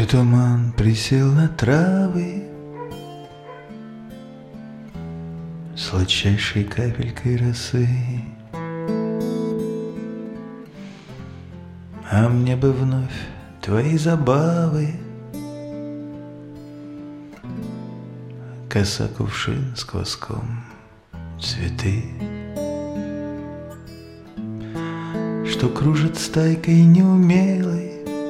Вот и туман присел на травы сладчайшей капелькой росы. А мне бы вновь твои забавы, коса кувшин с кваском, цветы, что кружат стайкой неумелой,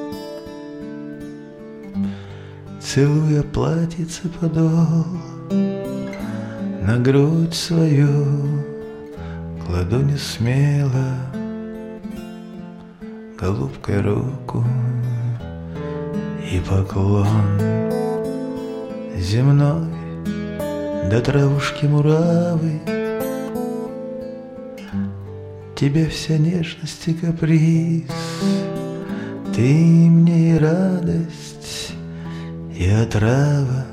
целуя платьице подол, на грудь свою кладу не смело голубкой руку и поклон земной до травушки муравы. Тебе вся нежность и каприз, ты мне и радость, и отрава,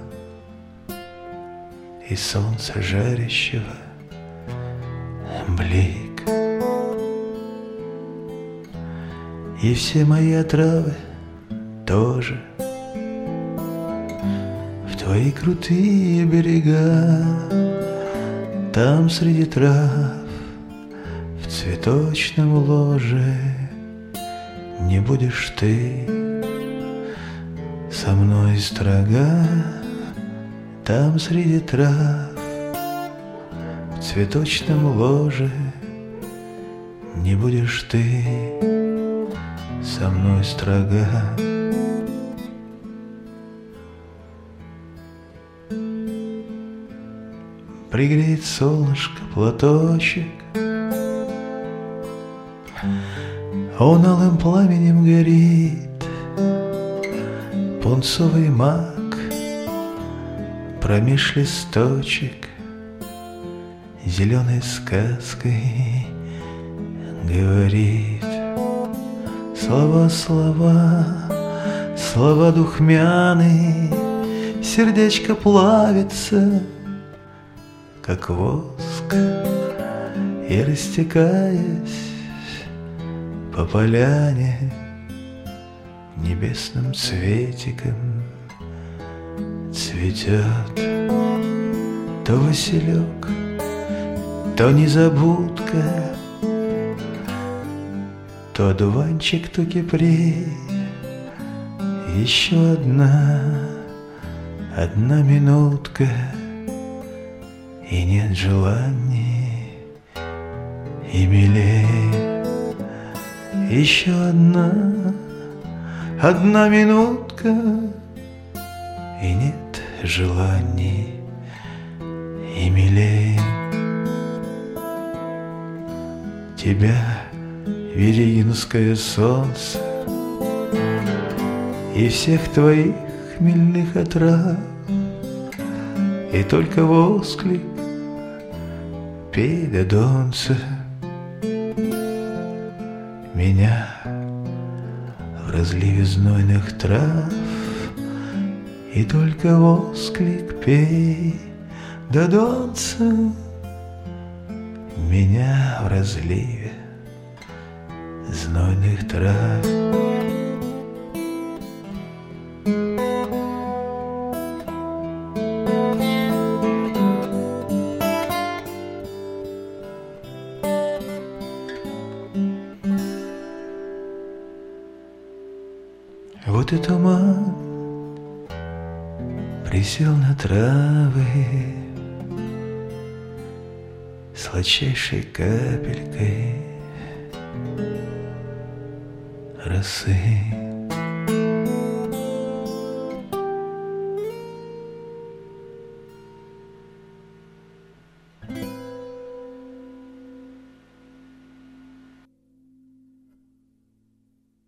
и солнце жарящего блик. И все мои отравы тоже в твои крутые берега. Там среди трав в цветочном ложе не будешь ты со мной строга. Там среди трав в цветочном ложе не будешь ты со мной строга. Пригреет солнышко платочек, он алым пламенем горит, пунцовый мак промеж листочек зеленой сказкой говорит. Слова, слова, слова духмяны, сердечко плавится, как воск, и, растекаясь по поляне, небесным цветиком цветет то василек, то незабудка, то одуванчик, то кипрей. Еще одна минутка, и нет желаний и милей. Еще одна минутка, и нет желаний и милей. Тебя, веригинское солнце, и всех твоих хмельных отрав, и только восклик пей до донца меня в разливе знойных трав, и только восклик пей до донца меня в разливе знойных трав. Вот и туман присел на травы сладчайшей капелькой росы.